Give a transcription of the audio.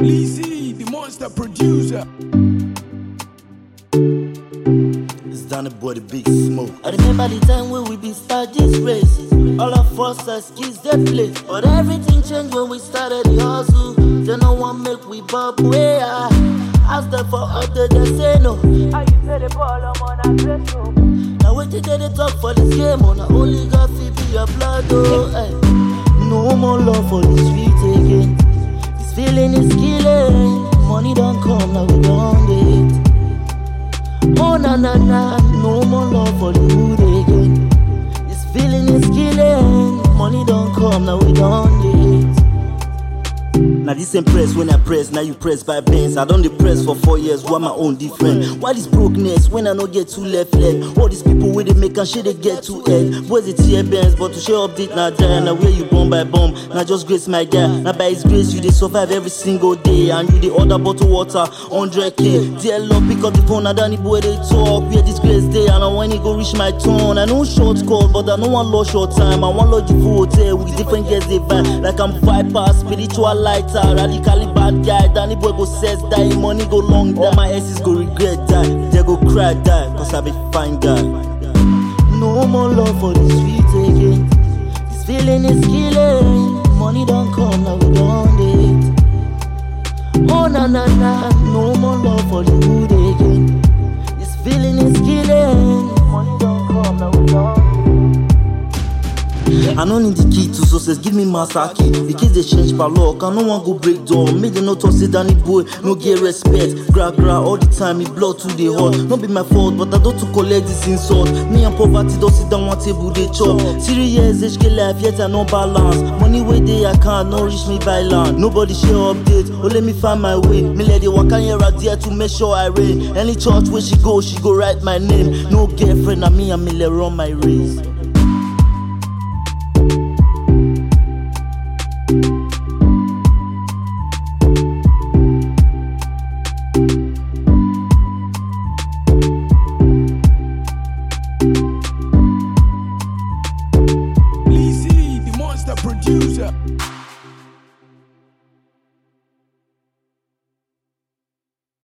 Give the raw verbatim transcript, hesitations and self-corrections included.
Lizzy, the monster producer. It's Danny Boy, the big smoke. I remember the time when we been start this race. All of us as kids they play, but everything changed when we started the hustle. They no one make we bob way. I ask them for other, they say no. How you say the ball, I'm on a great show. Now wait till they talk for this game, on I only got to be your blood, oh. Hey. No more love for the street again. This feeling is killing. Money don't come, now we don't date. Oh na na na, no more love for the hood again. This feeling is killing. Money don't come, now we don't date. Now this ain't press when I press, now you press by bands. I done the press for four years, why my own different? Why this brokenness when I no get two left leg? All these people with they make and shit they get two head. Boys it's here bands, but to share update now die. Now where you bomb by bomb, now just grace my guy. Now by his grace you they survive every single day. And you the order bottle water, one hundred K. Dear Lord, pick up the phone, I don't boy they talk. Where this grace day, and I want it go reach my tone. I know short call, but I know one lost short time. I want lodge you for hotel with different guests they vibe. Like I'm viper, spiritual lighter. Radically bad guy, Danny Boy go says die, money go long die. All my exes go regret die, they go cry die, cause I be fine guy. No more love for the street again. This feeling is killing. Money don't come, now we don't date. Oh na na na, no more love for the hood again. This feeling is killing. Money don't come, now we don't date. I don't need the key to success, give me master key. The kids they change per lock, I no one go break door. Make them not talk say Danny Boy, no get respect. Gra gra all the time, me blood to the heart. Not be my fault, but I don't to collect this insult. Me and poverty don't sit down one table they chop. Three years H K life, yet I no balance. Money way they I can't, no reach me by land. Nobody share update, oh let me find my way. Me let the waka here a there to make sure I reign. Any church where she go, she go write my name. No girlfriend, and me and me let run my race. Lizzy, the monster producer.